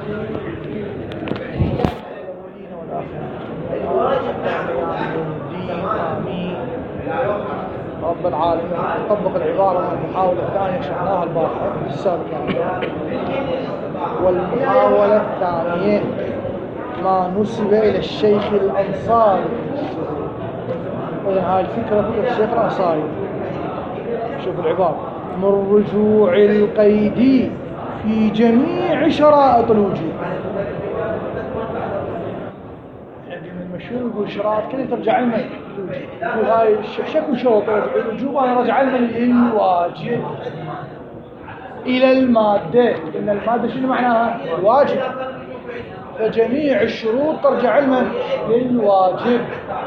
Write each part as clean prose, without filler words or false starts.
رب العالمين. نطبق العبارة من المحاولة الثانية شرحناها البارحة السابقة. والمحاولة الثانية ما نسب إلى الشيخ الأنصاري. إذن هاي الفكرة الشيخ الأنصاري. شوف العبارة: من رجوع القيد في جميع شرائط الوجوب. المشهور يقول شرائط كلها ترجع لنا يقول هاي شكو شروط الوجوب. أنا رجع لنا للواجب إلى المادة. إن المادة شنو معناها؟ الواجب. فجميع الشروط ترجع لنا للواجب.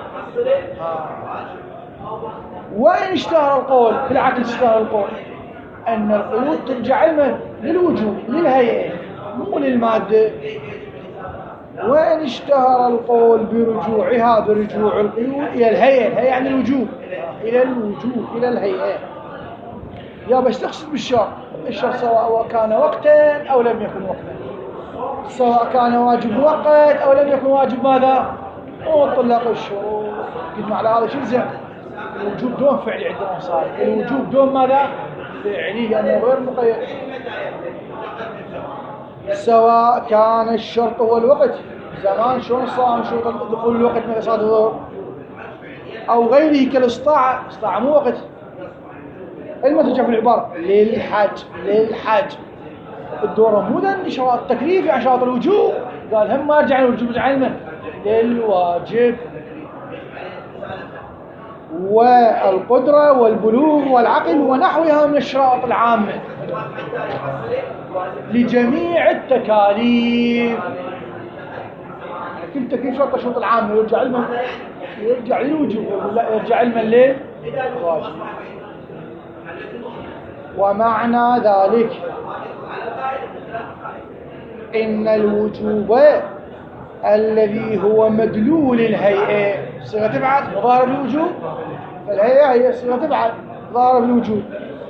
وإن اشتهر القول بالعكس، اشتهر القول أن القيود ترجع لنا للوجوب للهيئة مو للمادة. وإن اشتهر القول برجوعها برجوع القيود إلى الهيئة. الهيئة يعني الوجوب، إلى الوجوب إلى الهيئة. يا بس تقصد بالشرط، الشرط سواء كان وقتا أو لم يكن وقتا، سواء كان واجب مؤقت أو لم يكن واجب ماذا؟ مطلق الشروط. قلنا على هذا شيء زين. الوجوب دون فعلي عندنا صار. الوجوب دون ماذا؟ فعلي، لأنه غير مقيد. سواء كان الشرط هو الوقت. زمان شلون صار شروط دخول الوقت من صلاة الظهر أو غيره كالاستطاعة. استطاعة مو وقت. المثل في العبارة للحج. للحج الدورة مو ذن شرط التكليف يعني شرط الوجوب. قال هم ما يرجع الوجوب، يرجع لنا للواجب. والقدرة والبلوغ والعقل ونحوها من الشرائط العامة لجميع التكاليف. كل تكليف شرط الشروط العامة يرجع لمن؟ يرجع للوجوب. لا، يرجع لمن؟ للواجب. ومعنى ذلك إن الوجوب الذي هو مدلول الهيئة صيغة تبعث مظاهرة بالوجوب. فالهيئة هي صيغة تبعث ظاهرة بالوجوب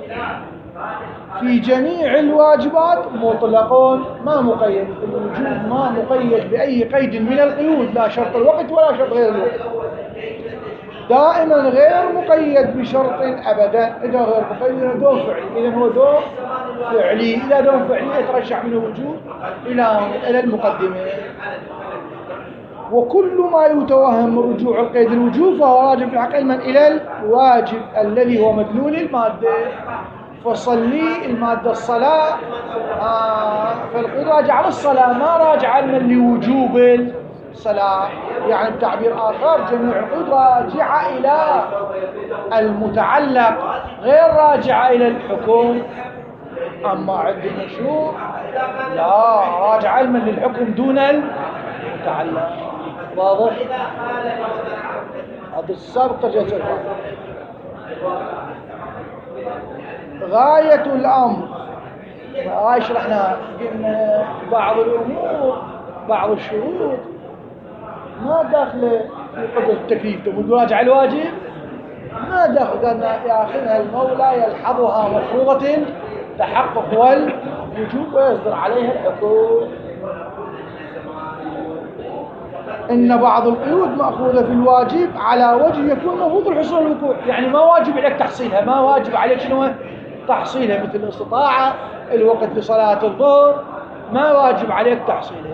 في جميع الواجبات مطلقون ما مقيد. الوجوب ما مقيد بأي قيد من القيود، لا شرط الوقت ولا شرط غير الوقت. دائما غير مقيد بشرط أبدا. إذا غير مقيد دون فعلي. إذا هو دون فعلي. إذا دون فعلي يترشح من الوجوب إلى المقدمة. وكل ما يتوهم رجوع القيد الوجوب فهو راجع في الحق علما إلى الواجب الذي هو مدلول المادة. فصلي المادة الصلاة، فالقيد راجع على الصلاة ما راجع علما لوجوب الصلاة. يعني بتعبير آخر جميع القيود راجعة إلى المتعلق غير راجعة إلى الحكم. أما عند المشروع لا، راجع علما للحكم دون المتعلق. واضح؟ هذا السابق ترجمة غاية الأمر. هاي شرحنا قلنا بعض الأمور بعض الشروط ما داخله في قدرة التكليف. تقول راجع الواجب ما داخل. قالنا ياخذها المولى يلحظها مفروضة تحقق والوجوب ويصدر عليها الحكم. إن بعض القيود مأخوذة في الواجب على وجه يكون مفروض الحصول الوقوع. يعني ما واجب عليك تحصيلها، ما واجب عليك شنو تحصيلها، مثل الاستطاعة الوقت لصلاة الظهر ما واجب عليك تحصيلها.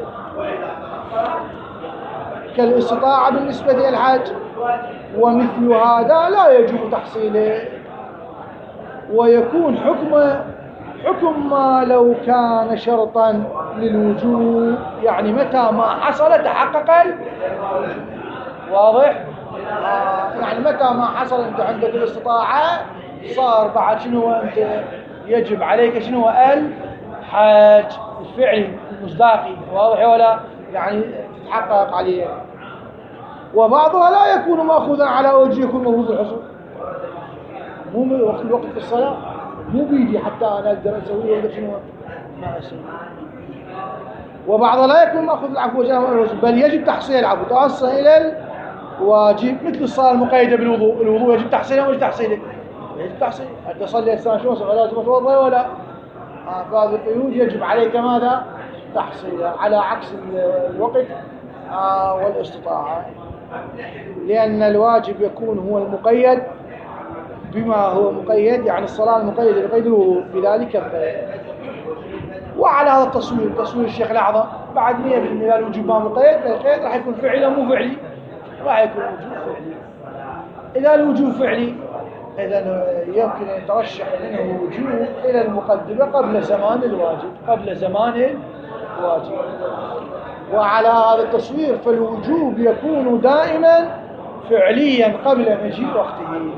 كالاستطاعة بالنسبة للحج ومثل هذا لا يجب تحصيله. ويكون حكم ما لو كان شرطا للوجوب. يعني متى ما حصل تحقق الوجوب. واضح؟ يعني متى ما حصل انت عندك الاستطاعة صار بعد شنو انت يجب عليك شنو الحج الفعلي المصداقي. واضح ولا؟ يعني تتحقق عليه. وبعضها لا يكون مأخوذا على وجه يكون مفروض الحصول. مو الوقت في الصلاة مو بيدي حتى أنا أقدر أسويه ولا شنو ما أسوي. وبعضها لا يكون مأخوذ العفو بل يجب تحصيل العفو توصل إلى الواجب. مثل الصلاة المقيدة بالوضوء. الوضوء يجب تحصيله ولا تحصيله؟ يجب تحصيله. أنت تصلي الساعة شو لازم أتوضأ ولا؟ فهذه القيود يجب عليك ماذا؟ تحصيلها، على عكس الوقت والاستطاعة، لأن الواجب يكون هو المقيد بما هو مقيد، يعني الصلاة المقيدة بقيده بذلك القيد. وعلى هذا التصوير، تصوير الشيخ الأعظم بعد 100% إذا الوجوب ما مقيد، القيد راح يكون فعلي مو فعلي، راح يكون الوجوب فعلي. إذا الوجوب فعلي إذا يمكن أن يترشح منه الوجوب إلى المقدمة قبل زمان الواجب، قبل زمان الواجب. وعلى هذا التصوير فالوجوب يكون دائما فعليا قبل مجيء وقته،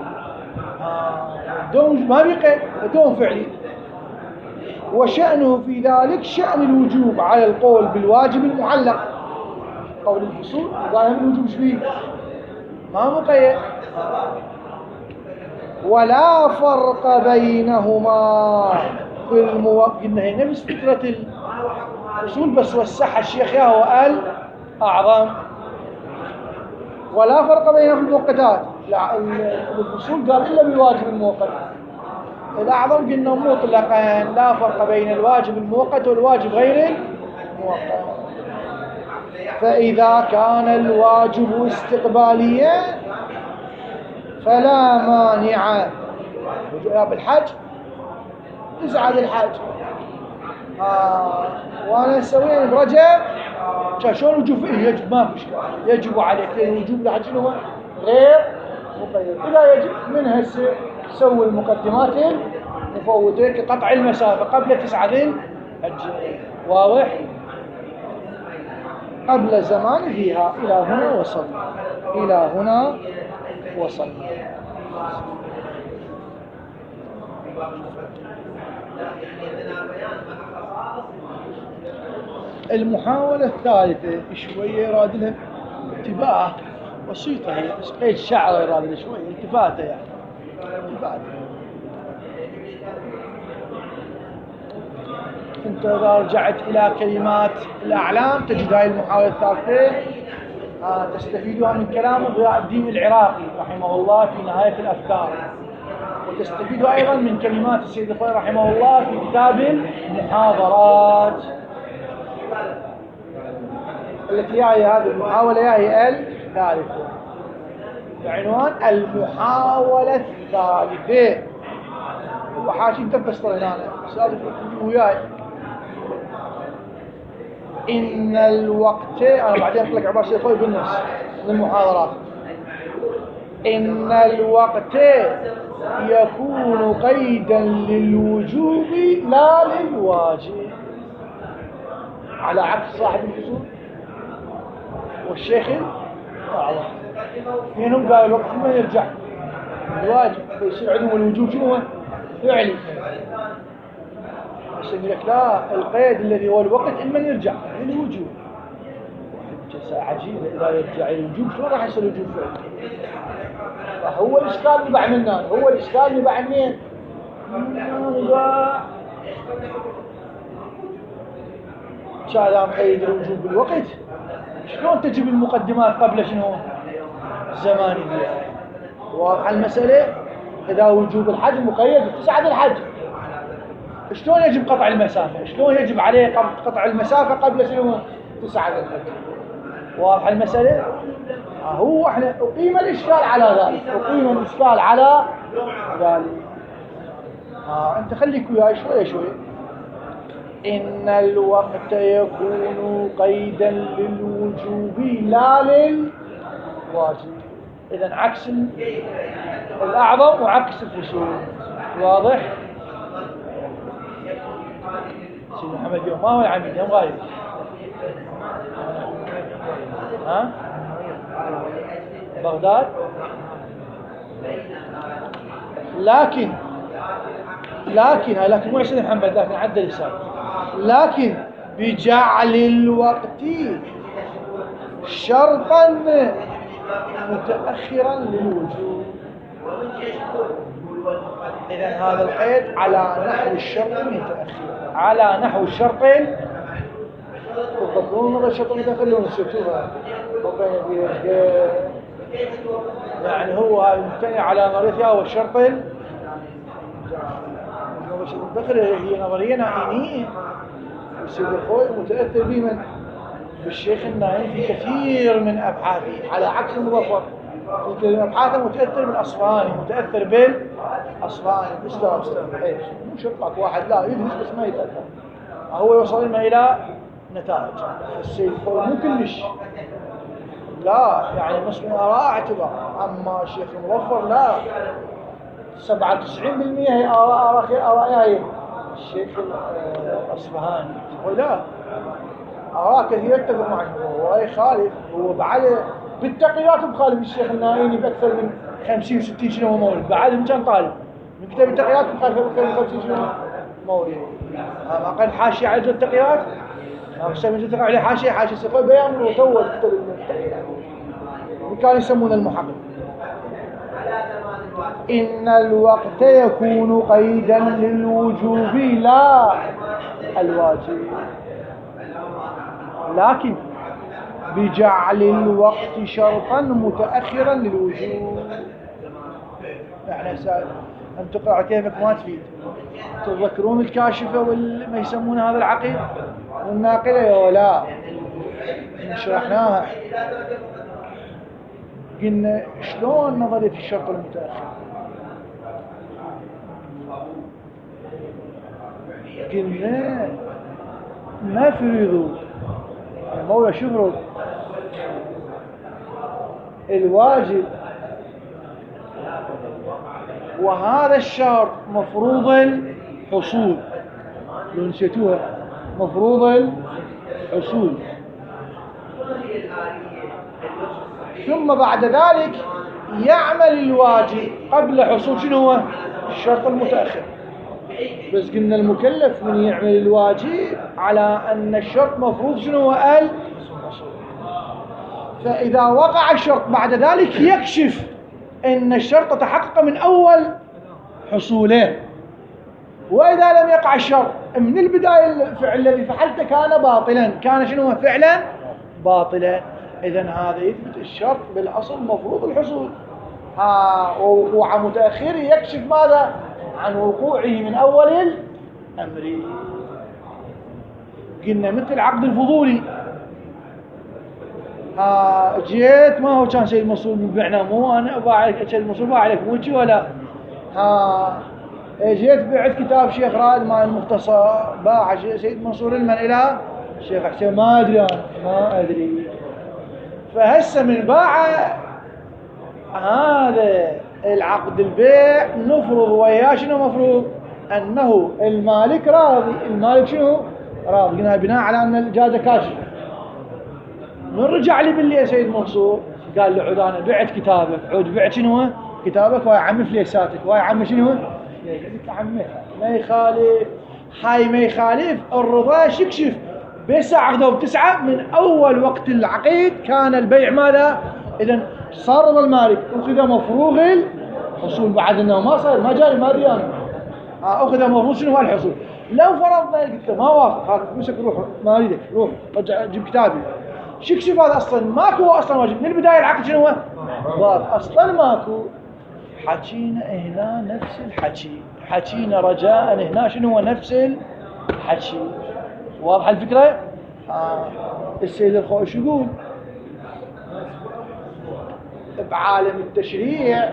دون ما بقى دون فعلي. وشأنه في ذلك شأن الوجوب على القول بالواجب المعلق، قول الفصول قال من الوجوب شبيه ما مقيد. ولا فرق بينهما في قلنا هي نفس فكرة الفصول بس وسعها الشيخ ياه وقال أعظم. ولا فرق بينهما في الموقتات، الفصول قال إلا بالواجب الموقت، الأعظم قلنا مطلقا لا فرق بين الواجب الموقت والواجب غير الموقت. فإذا كان الواجب استقباليا فلا مانع بالحج 9 ذي الحج. وانا سوينا برجب شلون الوجوب فيه يجب ما في اشكال، يجب عليك الوجوب لحج شنو غير مقيد. اذا يجب من هسه سوي المقدمات المفوتة كقطع المسافة قبل 9 ذي الحج، واضح؟ قبل زمان فيها. إلى هنا وصل، إلى هنا وصل. المحاولة الثالثة شوية يراد لها انتباه بسيطة، هي بس قيد شعر يراد لها شوية التفاتة، يعني التفاتة. انت إذا رجعت إلى كلمات الأعلام تجد هاي المحاولة الثالثة تستفيدها من كلام ضياء الدين العراقي رحمه الله في نهاية الأفكار، وتستفيدها أيضا من كلمات السيد الخوئي رحمه الله في كتاب المحاضرات، التي هي هذه المحاولة هي الثالثة بعنوان المحاولة الثالثة. وحاشي تفسر هنا أستاذ وياي. إن الوقت، أنا بعدين أقول لك عبارة السيد الخوئي بالنص من المحاضرات. إن الوقت يكون قيدا للوجوب لا للواجب، على عكس صاحب الفصول والشيخ الأعظم. فينهم قال الوقت ما يرجع الواجب فيصير عندهم الوجوب شنو فعلي، بس يقول لك لا، القيد الذي هو الوقت إما يرجع للوجوب. حجة عجيبة، إذا يرجع الوجوب شلون راح يصير الوجوب فعلي؟ فهو الإشكال اللي بعملنا، هو الإشكال اللي بعملين شاذا مقيد الوجوب بالوقت، شلون تجيب المقدمات قبل شنو الزمانية؟ واضحة المسألة. إذا وجوب الحج مقيد ب9 ذي الحج، شلون يجب قطع المسافة؟ شلون يجب عليه قطع المسافة قبل شنو 9 ذي الحج؟ واضحة المسألة. هو احنا أقيم الإشكال على ذلك، أقيم الإشكال على ذلك. أنت خليك وياي شوية شوية. إن الوقت يكون قيدا للوجوب لا للواجب، إذن عكس الأعظم وعكس الفصول. واضح؟ سيد محمد يوم ما هو العميد يوم غايب، ها؟ بغداد. لكن مو سيد محمد، لكن عدل لسان. لكن بجعل الوقت شرطا متأخرا للوجوب، إذن هذا القيد على نحو الشرط المتأخر، على نحو الشرط تضبطون الشرط المتأخر لون الشرطوها، يعني هو المبتني على نظريتها والشرط المتأخر هي نظرية نائمية. السيد الخوي متأثر بمن؟ بالشيخ النايم في كثير من أبحاثه، على عكس المظفر في كثير من أبحاثه متأثر بالأصفهاني، متأثر بالأصفهاني. استاذ حيث مو شرط واحد لا يدرس بس ما يتأثر، هو يوصل لنا إلى نتائج. السيد الخوي مو كلش، لا يعني نصف من آراء اعتبار، أما الشيخ المظفر لا، 97% هي آراء هي الشيخ الأصفهاني. لا، آراء كثيرة يتفق معه، هو يخالف، هو بعد بالتقييدات مخالف الشيخ النائيني بأكثر من 50 و60 سنة مولد، بعد من كان طالب من كتاب التقييدات مخالف بأكثر من 50 سنة مولد. ما قال حاشية على التقييدات، ما بسمي التقييدات عليه حاشية سيقول بيان وتوّل كتاب التقييدات، كانوا يسمون المحقق. إن الوقت يكون قيدا للوجوب لا الواجب، لكن بجعل الوقت شرطا متأخرا للوجوب. يعني أن تقرأ كيفك ما تفيد. تذكرون الكاشفة ما يسمون هذا العقيد والناقلة ولا شرحناها، قلنا شلون نظرية الشرط المتأخر؟ قلنا ما فرضوا المولى شفرض الواجب، وهذا الشرط مفروض الحصول، لو نسيتوها مفروض الحصول، ثم بعد ذلك يعمل الواجب قبل حصول شنو هو الشرط المتأخر. بس قلنا المكلف من يعمل الواجب على أن الشرط مفروض شنو هو الحصول، فإذا وقع الشرط بعد ذلك يكشف أن الشرط تحقق من أول حصوله، وإذا لم يقع الشرط من البداية الفعل الذي فعلته كان باطلا، كان شنو فعلا باطلا. إذن هذا يثبت الشرط بالأصل مفروض الحصول، ووقوع متأخر يكشف ماذا عن وقوعه من أول الأمر. قلنا مثل عقد الفضولي، جيت ما هو كان سيد منصور بيعنا، مو أنا باعك سيد منصور باعك موجي ولا جيت بعت كتاب شيخ رائد مع المختصر، باع سيد منصور المن إلى شيخ حسين، ما أدري أنا ما أدري. فهسه من باع هذا العقد البيع نفرض وياه شنو مفروض؟ أنه المالك راضي، المالك شنو راضي، قلنا بناء على أن الجازة كاشفة. من رجع لي باللي يا سيد منصور قال له عود أنا بعت كتابك، عود بعت شنو كتابك ويا عمي فليساتك ويا عمي شنو قلت عمي ما يخالف، هاي ما يخالف الرضا يكشف بس عقده ب9 من أول وقت العقيد كان البيع ماذا؟ إذن صار رضا المالك، أخذ مفروغ الحصول، بعد أنه ما صار ما جاري ما ديان، أخذ مفروغ شنو هو الحصول. لو فرضنا قلت ما وافق هذا فلوسك روح ما أريدك روح رجع جيب كتابي، شكشف هذا أصلا ماكو أصلا واجب من البداية العقد شنو هو؟ باط أصلا ماكو. حكينا هنا نفس الحكي، حكينا رجاء هنا شنو هو نفس الحكي. واضح الفكرة؟ السيد الخوي شو يقول؟ بعالم التشريع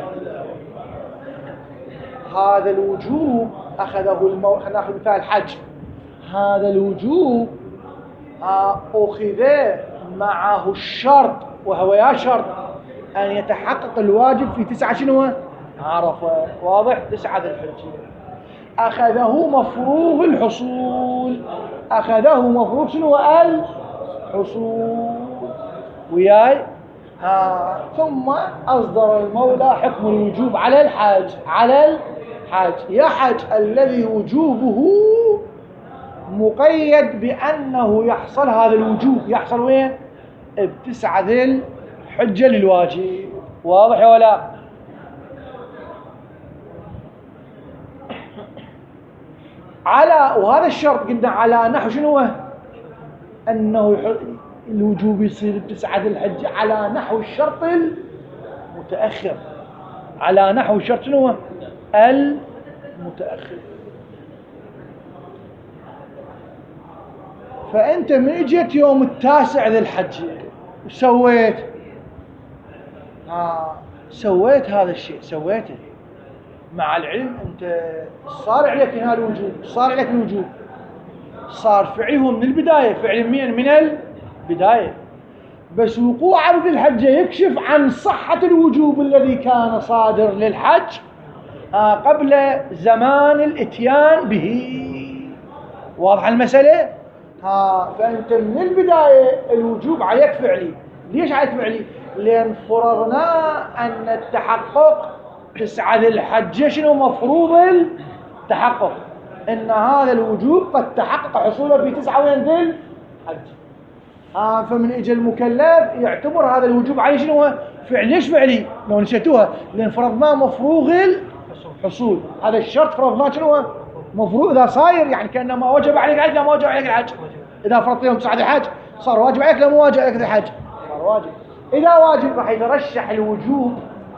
هذا الوجوب أخذه خلينا ناخذ مثال الحج، هذا الوجوب أخذ معه الشرط، وهو يا شرط أن يتحقق الواجب في 9 شنو عرفة، واضح 9 ذي الحجة. أخذه مفروغ الحصول، أخذه مفروغ شنو الحصول وياي. ثم أصدر المولى حكم الوجوب على الحاج، يحج الذي وجوبه مقيد بأنه يحصل هذا الوجوب، يحصل وين؟ ب9 ذي الحجة للواجب. واضح ولا؟ وهذا الشرط قلنا على نحو شنو أنه الوجوب يصير ب9 ذي الحجة على نحو الشرط المتأخر، على نحو الشرط شنو المتأخر. فأنت من اجيت يوم 9 ذي الحج سويت سويت هذا الشيء سويته، مع العلم أنت صار عليك هنا الوجوب، صار عليك الوجوب، صار فعله من البداية، فعل من البداية، بس وقوع ذي الحجة يكشف عن صحة الوجوب الذي كان صادر للحج قبل زمان الاتيان به. واضح المسألة؟ فأنت من البداية الوجوب عليك فعلي. ليش عليك فعلي؟ لأن فرضنا أن التحقق 9 ذي الحجة شنو مفروض التحقق؟ أن هذا الوجوب قد تحقق حصوله في 9 وين ذي الحج. فمن اجى المكلف يعتبر هذا الوجوب عليه شنو هو؟ فعل. ليش فعلي؟ لو نسيتوها، لأن فرضناه مفروغ الحصول. هذا الشرط فرضناه شنو هو؟ مفروض. إذا صاير يعني كأنه ما وجب عليك الحج، لا ما وجب عليك الحج. إذا فرضت يوم 9 ذي الحج صار واجب عليك، لا مو واجب عليك الحج، صار واجب. إذا واجب راح يترشح الوجوب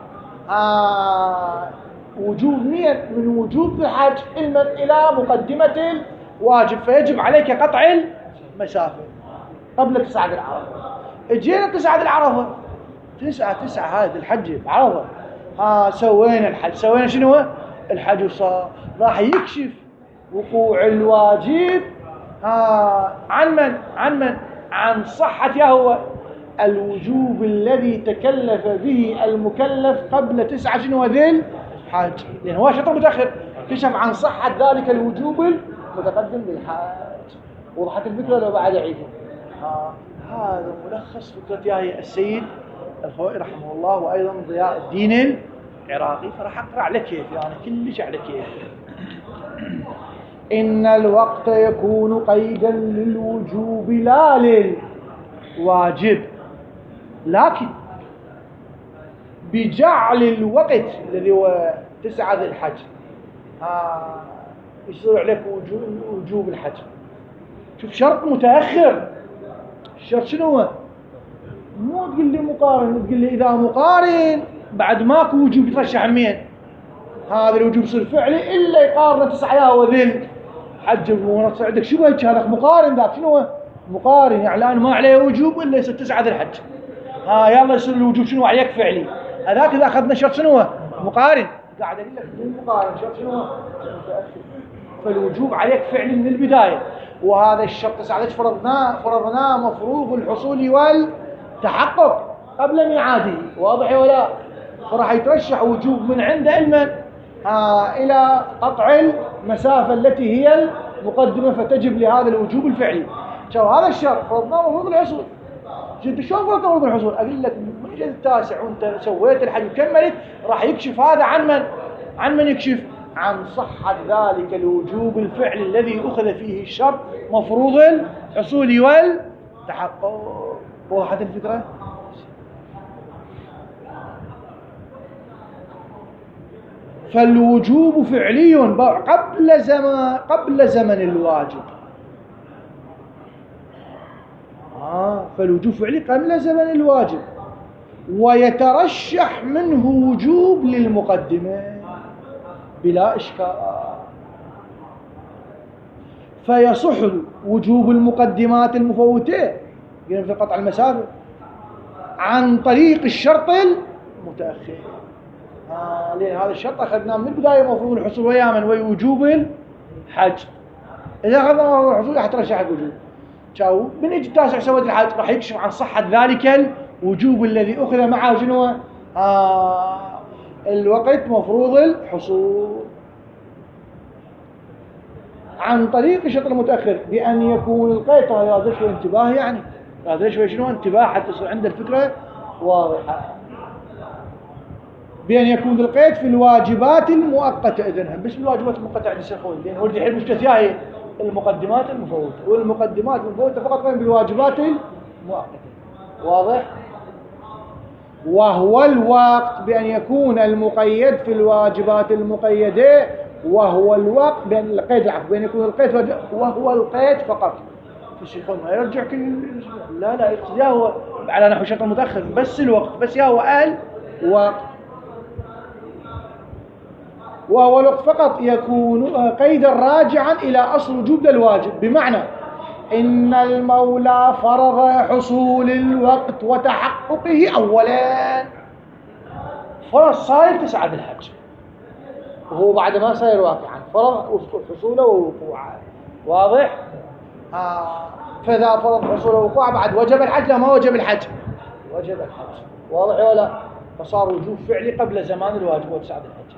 وجوب من وجوب الحج إلى مقدمة الواجب، فيجب عليك قطع المسافة قبل 9 ذي العرفة. اجينا 9 ذي العرفة، 9 هذه الحج عرفة، سوينا الحج، سوينا شنو الحج، وصار راح يكشف وقوع الواجب عن صحة هو الوجوب الذي تكلف به المكلف قبل 9 شنو ذي الحج، لأن هو شرط متأخر، كشف عن صحة ذلك الوجوب المتقدم بالحج. وضحت الفكرة لو بعد عيدها؟ هذا ملخص فكرة ياهي السيد الخوئي رحمه الله، وأيضا ضياء الدين العراقي. فراح أقرأ على كيف يعني كلش على كيف. إن الوقت يكون قيدا للوجوب لا للواجب، لكن بجعل الوقت الذي هو 9 ذي الحج يصير عليك وجوب الحج. شوف شرط متأخر، الشرط شنو هو؟ مو تقول لي مقارن، تقول لي إذا مقارن بعد ماكو وجوب يترشح مين؟ هذا الوجوب يصير فعلي إلا يقارن 9 وذل حج ونص. عندك شو هيك هذا مقارن، ذاك شنو هو؟ مقارن يعني الآن ما عليه وجوب إلا يصير 9 ذي الحج. يلا يصير الوجوب شنو عليك فعلي. هذاك إذا أخذنا شرط شنو هو؟ مقارن. قاعد أقول لك المقارن شرط شنو هو؟ فالوجوب عليك فعلي من البداية. وهذا الشرط 9 فرضناه مفروض الحصول والتحقق قبل ميعاده. واضح ولا؟ فراح يترشح وجوب من عنده إلى قطع المسافة التي هي المقدمة، فتجب لهذا الوجوب الفعلي. شوف هذا الشرط فرضناه مفروض الحصول. جد شلون فرضت مفروض الحصول؟ أقول لك من جد 9 وأنت سويت الحج وكملت، راح يكشف هذا عن من يكشف عن صحة ذلك الوجوب الفعلي الذي أخذ فيه الشرط مفروض الحصول والتحقق. وضحت الفكرة؟ فالوجوب فعلي قبل زمن الواجب. فالوجوب فعلي قبل زمن الواجب، ويترشح منه وجوب للمقدمة بلا إشكال. فيصح وجوب المقدمات المفوتة في قطع المسافة عن طريق الشرط المتأخر. لأن هذا الشرط أخذناه من البداية مفروض الحصول ويامن ووجوب الحج. إذا أخذنا مفروض الحصول راح ترشح الوجوب. شاو من يجي 9 سويت الحج راح يكشف عن صحة ذلك الوجوب الذي أخذ معه شنو الوقت مفروض الحصول عن طريق الشرط المتأخر بأن يكون القيد. هذا شوي انتباه، يعني هذا شوي شنو انتباه حتى تصير عند الفكرة واضحة. بأن يكون القيد في الواجبات المؤقتة. إذن بس الواجبات المؤقتة عند الشيخوين، لأن ولدي الحين مشتثية هي المقدمات المفوتة، والمقدمات المفوتة فقط وين بالواجبات المؤقتة. واضح؟ وهو الوقت بأن يكون المقيد في الواجبات المقيدة، وهو الوقت بأن القيد بأن يكون القيد وهو القيد فقط. الشيخون ما يرجع كل لا يقصد هو على نحو شرط متأخر بس الوقت، بس هو الوقت. وهو الوقت فقط يكون قيدا راجعا إلى أصل وجوب الواجب. بمعنى إن المولى فرض حصول الوقت وتحققه أولا. فرض صاير 9 ذي الحج، وهو بعد ما صاير واقعا فرض حصوله ووقوعه. واضح؟ فإذا فرض حصوله ووقوعه بعد وجب الحج؟ لا، ما وجب الحج، وجب الحج. واضح ولا؟ فصار وجوب فعلي قبل زمان الواجب و9 ذي الحج.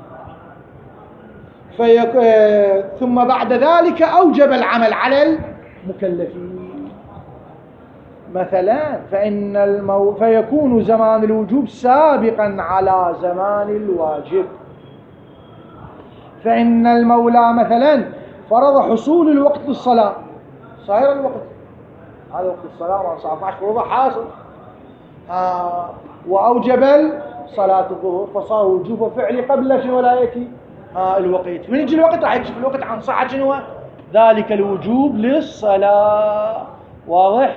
ثم بعد ذلك أوجب العمل على المكلفين. مثلا فيكون زمان الوجوب سابقا على زمان الواجب. فإن المولى مثلا فرض حصول الوقت للصلاة، صاير الوقت، هذا وقت الصلاة 19 فرض حاصل، وأوجب صلاة الظهر، فصار وجوب فعلي قبل شنو لا يأتي الوقت. من يجي الوقت راح يكشف الوقت عن صحة شنو ذلك الوجوب للصلاة. واضح؟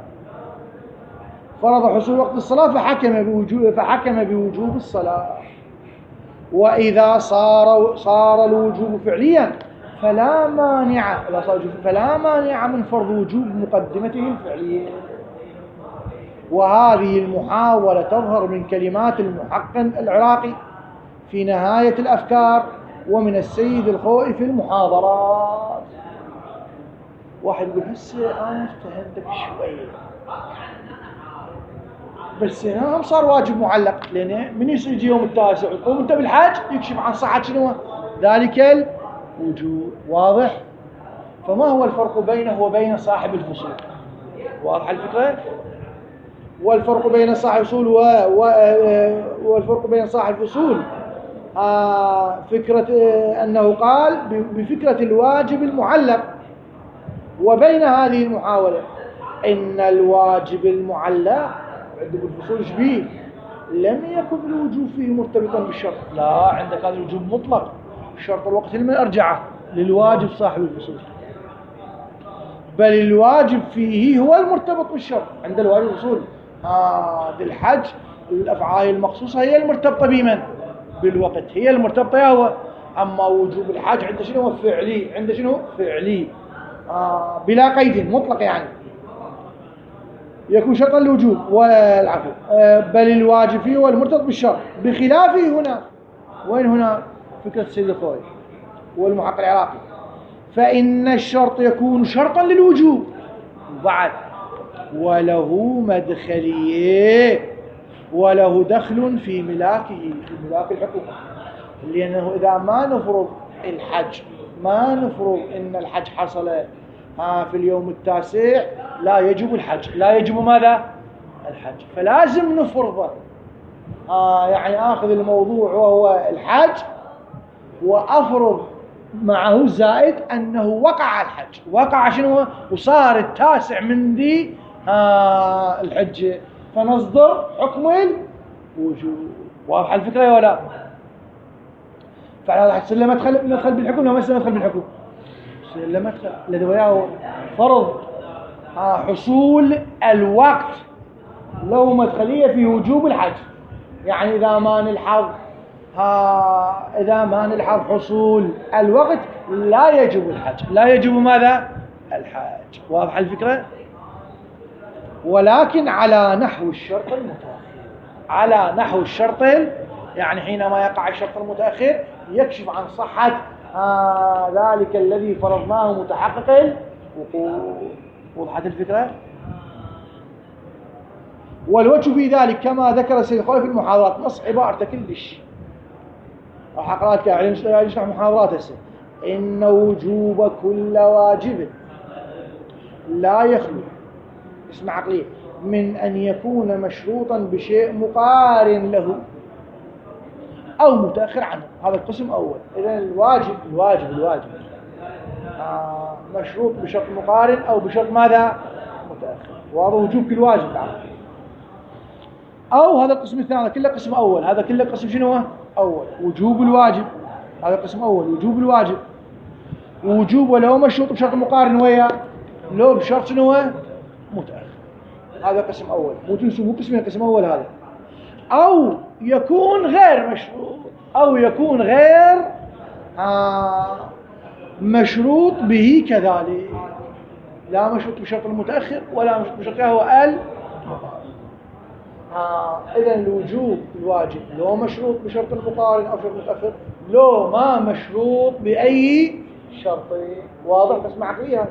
فرض حصول وقت الصلاة فحكم بوجوب الصلاة. وإذا صار الوجوب فعليا فلا مانع من فرض وجوب مقدمته الفعلية. وهذه المحاولة تظهر من كلمات المحقق العراقي في نهاية الأفكار ومن السيد الخوئي في المحاضرات. واحد يقول هسه أنا افتهمتك شوية، بس هنا صار واجب معلق، لأن من يجي يوم التاسع وتقوم أنت بالحج يكشف عن صحة شنو ذلك الوجوب. واضح؟ فما هو الفرق بينه وبين صاحب الفصول؟ واضح الفكرة؟ والفرق بين صاحب الفصول والفرق بين صاحب الفصول فكرة أنه قال بفكرة الواجب المعلق، وبين هذه المحاولة إن الواجب المعلق عندك الفصول شبيه لم يكن الوجوب فيه مرتبطا بالشرط. لا، عندك هذا الوجوب مطلق، شرط الوقت لمن أرجعه للواجب صاحب الفصول، بل الواجب فيه هو المرتبط بالشرط. عند الواجب الفصول بالحج الأفعال المخصوصة هي المرتبطة بمن؟ بالوقت، هي المرتبطة يا هو. أما وجوب الحج عند شنو؟ فعلي، عند شنو؟ فعلي بلا قيد مطلق، يعني يكون شرطا للوجوب والعفو، بل الواجب فيه هو المرتبط بالشرط، بخلافه هنا. وين هنا؟ فكرة السيد الخوئي والمحقق العراقي. فإن الشرط يكون شرطا للوجوب بعد وله مدخلية وله دخل في ملاكه، في ملاك الحكم. لأنه إذا ما نفرض الحج، ما نفرض إن الحج حصل في اليوم التاسع، لا يجب الحج، لا يجب ماذا؟ الحج. فلازم نفرضه، يعني آخذ الموضوع وهو الحج وأفرض معه زائد أنه وقع الحج، وقع شنو؟ وصار التاسع من ذي الحجة، فنصدر حكم الوجوب. واضح الفكرة ولا؟ فعلى هذا حسن لما ندخل بالحكم، لما ندخل بالحكم لما ندخل الذي وياه فرض حصول الوقت له مدخلية في وجوب الحج. يعني إذا ما نلحظ حصول الوقت لا يجب الحج، لا يجب ماذا؟ الحج. واضح الفكرة؟ ولكن على نحو الشرط المتأخر، على نحو الشرط، يعني حينما يقع الشرط المتأخر يكشف عن صحة ذلك الذي فرضناه متحقق الوقوع. وضحت الفكرة؟ والوجه في ذلك كما ذكر السيد الخوئي في المحاضرات، نص عبارته كلش راح اقرا لك يعني يشرح محاضرات هسه. ان وجوب كل واجب لا يخلو، اسمع عقليه، من ان يكون مشروطا بشيء مقارن له او متاخر عنه. هذا القسم اول. اذا الواجب مشروط بشرط مقارن او بشرط ماذا؟ متاخر. وهذا وجوب كل واجب تعرف. او هذا القسم الثاني كله قسم اول، هذا كله قسم شنو هو؟ اول. وجوب الواجب، هذا قسم اول، وجوب الواجب. وجوب ولو مشروط بشرط مقارن ويا لو بشرط شنو هو؟ متاخر. هذا قسم اول، مو قسمين، قسم اول هذا. او يكون غير مشروط، او يكون غير مشروط به كذلك. لا مشروط بشرط المتأخر ولا مشروط بشرط هو إذا الوجوب الواجب لو مشروط بشرط المقارن أو شرط متأخر، لو ما مشروط بأي شرطين. واضح؟ بس معقليها.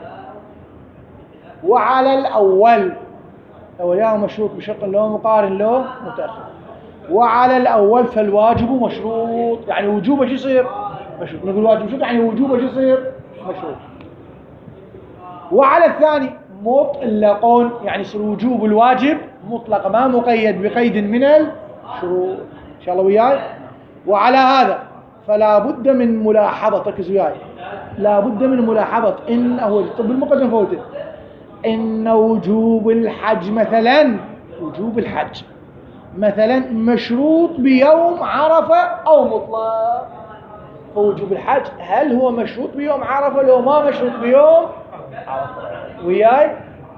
وعلى الأول يا مشروط بشرط لو مقارن لو متأخر. وعلى الأول فالواجب مشروط، يعني وجوبه شو يصير؟ مشروط. نقول واجب مشروط يعني وجوبه شو يصير؟ مشروط. وعلى الثاني مطلقون، يعني يصير وجوب الواجب مطلق ما مقيد بقيد من الشروط. إن شاء الله وياي. وعلى هذا فلا بد من ملاحظة، ركزوا وياي، لا بد من ملاحظة إنه طب المقدم فوته إن وجوب الحج مثلا، وجوب الحج مثلا مشروط بيوم عرفة أو مطلق. فوجوب الحج هل هو مشروط بيوم عرفة لو ما مشروط بيوم عرفة؟ وياي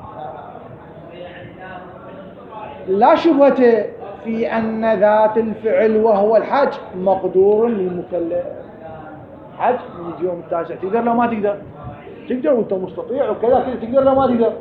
لا شبهة في أن ذات الفعل وهو الحج مقدور للمكلف. حج من اليوم التاسع تقدر لو ما تقدر؟ تقدر وانت مستطيع وكذا كذا، تقدر لو ما تقدر؟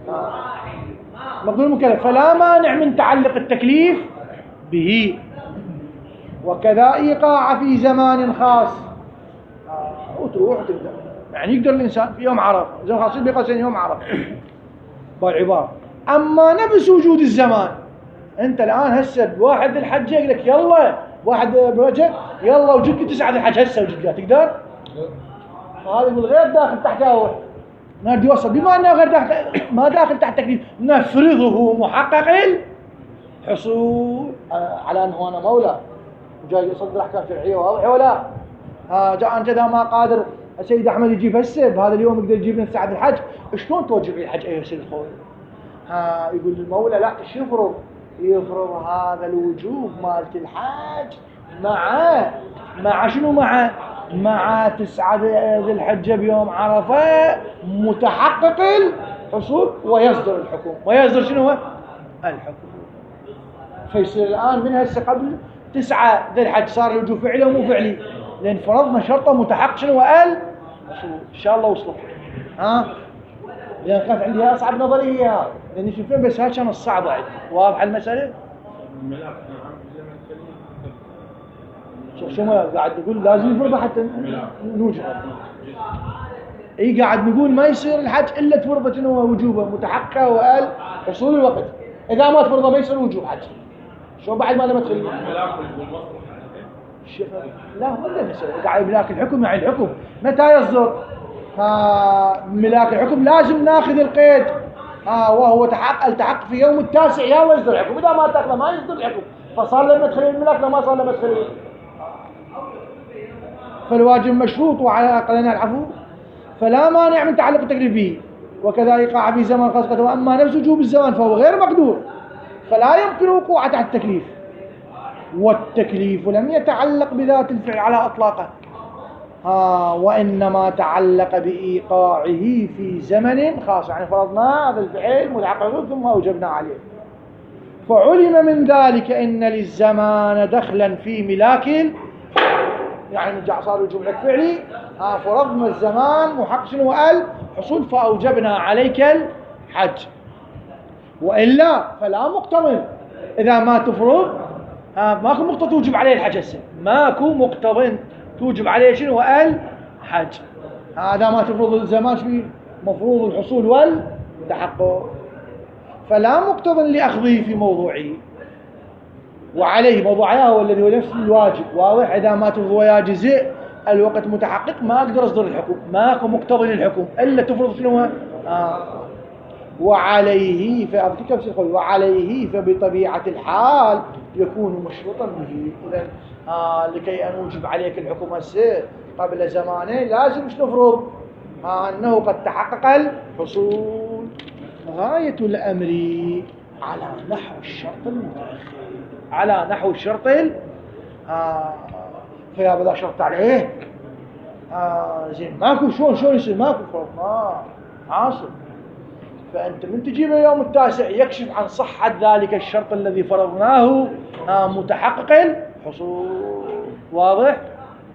مقدور المكلف. فلا مانع من تعلق التكليف به، وكذا إيقاع في زمان خاص وتروح وتقدر. يعني يقدر الإنسان في يوم عرفة، زمان خاصين بقسم يوم عرفة بالعبارة. أما نفس وجود الزمان، أنت الآن هسه واحد الحج يقول لك يلا، واحد برجع يلا وجدك 9 الحج هسه وجدك، تقدر؟ هذا يقول غير داخل تحت أول نادي وصل، بما أنه غير داخل ما داخل تحت تكليف نفرضه محقق الحصول على أنه أنا مولى وجاي يصدر أحكام شرعية واضحة ولا؟ جاء أنت إذا ما قادر السيد أحمد يجيب هسه بهذا اليوم يقدر يجيب لنا ساعة الحج، شلون توجب لي الحج أيها سيد الخوي؟ يقول المولى لا ايش يفرض؟ يفرض هذا الوجوب مالت الحج مع شنو؟ مع 9 ذي الحجة بيوم عرفة متحقق الحصول ويصدر الحكم. ويصدر شنو هو؟ الحكم. فيصير الآن من هسه قبل 9 ذي الحج صار الوجوب فعلي ومو فعلي، لأن فرضنا شرطة متحقق شنو هو؟ الحصول. إن شاء الله وصلت. لأن كانت عندي أصعب نظرية هذا، لأني شوفين بس هاي كانت الصعبة عندي. واضحة المسألة؟ شو ما قاعد نقول لازم يفرضها حتى نوجد. قاعد نقول ما يصير الحج إلا تفرضه إنه وجوبه متحقق وقال حصول الوقت. إذا ما تفرضه ما يصير وجوب حج. شو بعد ما لما تخلي؟ لا ولا مسألة قاعد ملاك الحكم، يعني الحكم متى يصدر؟ ملاك الحكم لازم ناخذ القيد وهو التحق في يوم التاسع يلا يصدر الحكم. إذا ما تاخذه ما يصدر الحكم، فصار لما تخلي الملاك لما صار لما تخلي. فالواجب مشروط وعلى أقلنا العفو، فلا مانع من تعلق التكليف به، وكذا يقع في زمن خاصة. وأما نفس وجوب الزمان فهو غير مقدور، فلا يمكن وقوعه تحت التكليف، والتكليف لم يتعلق بذات الفعل على أطلاقه وإنما تعلق بإيقاعه في زمن خاص. يعني فرضنا هذا الفعل متحقق ثم أوجبنا عليه، فعلم من ذلك إن للزمان دخلا في ملاك، يعني صار وجوب لك فعلي فرضنا الزمان محقق شنو قال حصول فأوجبنا عليك الحج. وإلا فلا مقتضى إذا ما تفرض ماكو مقتضى توجب عليه الحج. هسه ماكو مقتضى توجب عليه شنو قال حج. هذا ما تفرض الزمان شو مفروض الحصول والتحقق، فلا مقتضى لأخذه في موضوعه. وعليه موضوعها هو الذي هو نفس الواجب. واضح؟ إذا ما تفرض ويجزئ الوقت متحقق ما أقدر أصدر الحكم، ماكو مقتضى للحكم إلا تفرض شنو وعليه وعليه فبطبيعة الحال يكون مشروطا به. إذن لكي أن أوجب عليك الحكم هسه قبل زمانين لازم مش نفرض أنه قد تحقق الحصول. غاية الأمر على نحو الشرط المتأخر، على نحو الشرط فيا بدا شرط عليه زين ماكو شلون يصير ماكو فرض عاصر. فأنت من تجيب اليوم التاسع يكشف عن صحة ذلك الشرط الذي فرضناه متحقق الحصول. واضح؟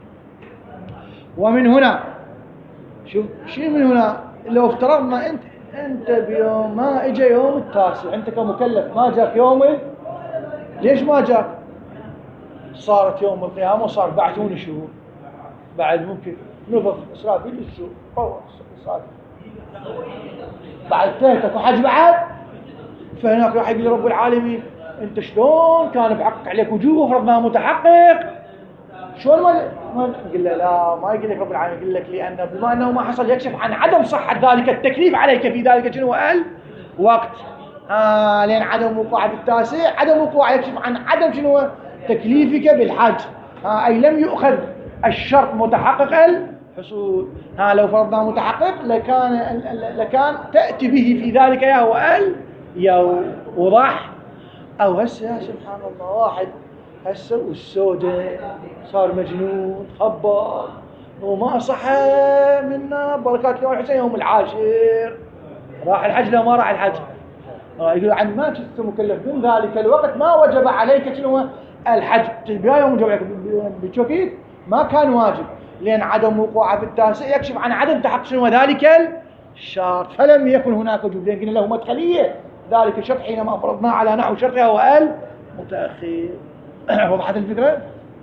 ومن هنا شوف شيء من هنا لو افترضنا انت بيوم ما اجى يوم التاسع، انت كمكلف ما جاك يوم ليش ما جاك؟ صارت يوم القيامة وصار بعثون شهور، بعد ممكن نفخ إسرافيل السوق روح إسرافيل بعد تهتك وحج بعد. فهناك راح يقول رب العالمين انت شلون كان بحقق عليك وجوه وفرضناها متحقق، شلون ما يقول له لا، ما يقول لك رب العالمين، يقول لك لأن بما أنه ما حصل يكشف عن عدم صحة ذلك التكليف عليك في ذلك شنو الوقت. لأن عدم وقوع بالتاسع، عدم وقوع يكشف عن عدم شنو تكليفك بالحج. أي لم يؤخذ الشرط متحقق الحصول. لو فرضنا متحقق لكان تأتي به في ذلك يا هو اليوم. وضح؟ أو هسه سبحان الله واحد هسه والسودة صار مجنون خبر وما صحى منا بركات اليوم الحسين يوم العاشر راح الحج لو ما راح الحج. يقول عن ما كنت مكلف من ذلك الوقت ما وجب عليك شنو الحج. البداية يوم وجب عليك بالتوكيد ما كان واجب، لأن عدم وقوعه في التاسع يكشف عن عدم تحقق شنو ذلك الشرط، فلم يكن هناك وجوب، لأن له مدخلية ذلك الشرط حينما فرضناه على نحو شرطه هو المتأخر. وضحت الفكرة؟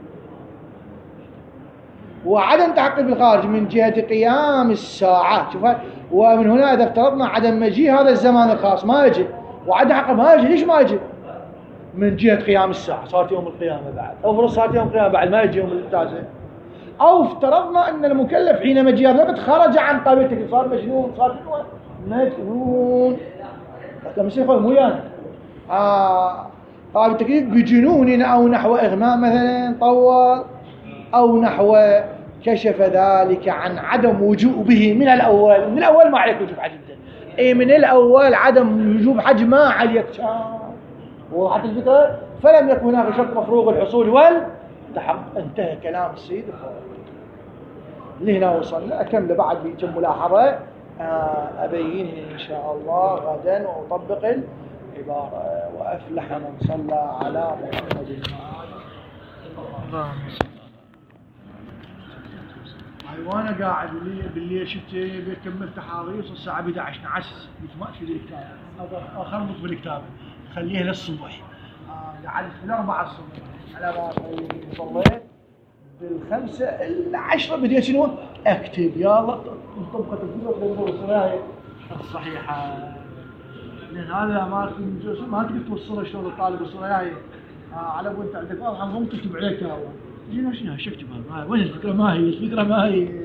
وعدم تحقق بالخارج من جهة قيام الساعة. شوفها، ومن هنا إذا افترضنا عدم مجيء هذا الزمان الخاص ما يجي، وعدم حقق ما يجي. ليش ما يجي؟ من جهة قيام الساعة، صارت يوم القيامة بعد، أو فرص صارت يوم القيامة بعد ما يجي يوم التاسع. أو افترضنا أن المكلف حينما جاء هذا الوقت خرج عن طبيعته، صار مجنون، صار مجنون. لكن مش يقول مو يعني بالتكليف بجنون أو نحو إغماء مثلا طول، أو نحو كشف ذلك عن عدم وجوبه من الأول. من الأول ما عليك وجوب حج أي من الأول عدم وجوب حج ما عليك وضحت الفكرة. فلم يكن هناك شرط مفروغ الحصول والتحقق. انتهى كلام السيد لهنا وصلنا. أكمل بعد بيتم ملاحظة أبين إن شاء الله غدا وأطبق العبارة. وأفلح من صلى على محمد. وانا قاعد بالليل شفت كملت حاريص الساعه 11 نعس ماشي بالكتاب، اخربط بالكتاب خليه للصبح. قعدت في 4 الصبح على ما صليت بالخمسة 10 بديت شنو اكتب يلا طبقه الصلاه الصحيحه. لان هذا ما تقدر توصله شلون الطالب الصلاه على وانت عندك واضح نظام تكتب عليه كتاب. جينا شنو اكتب هذا وين الفكره؟ ما هي الفكره ما هي